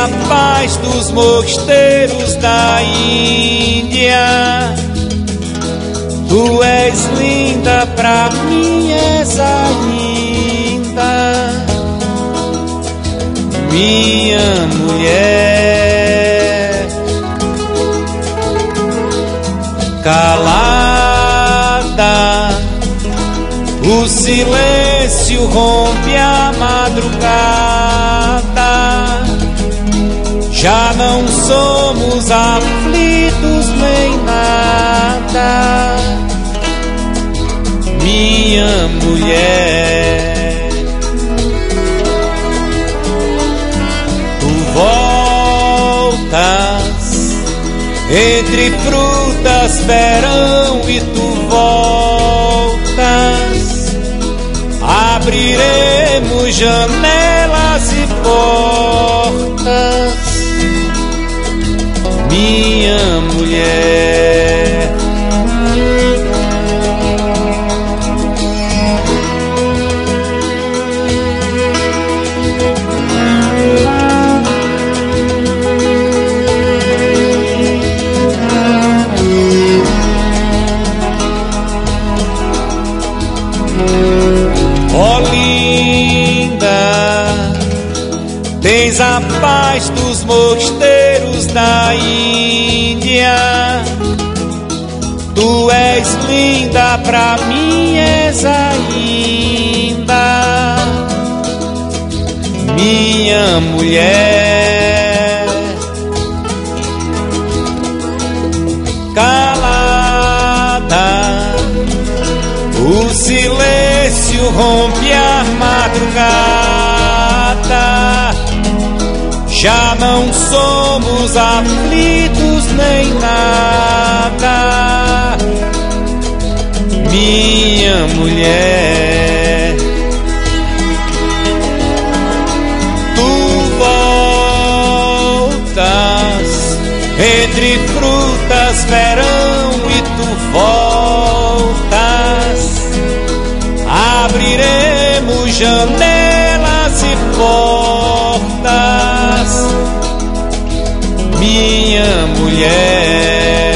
a paz dos mosteiros da Índia. Tu és linda, pra mim és ainda minha mulher. Calada, o silêncio rompe a madrugada. Já não somos aflitos nem nada, minha mulher. Tu voltas entre frutas, verão, e tu voltas. Abriremos janelas e portas, minha mulher. Ó linda, tens a paz dos mosteiros da Índia. Tu és linda, pra mim és ainda minha mulher. Calada, o silêncio rompe a madrugada. Já não somos aflitos nem nada, minha mulher. Tu voltas entre frutas, verão, e tu voltas. Abriremos janelas e portas, minha mulher.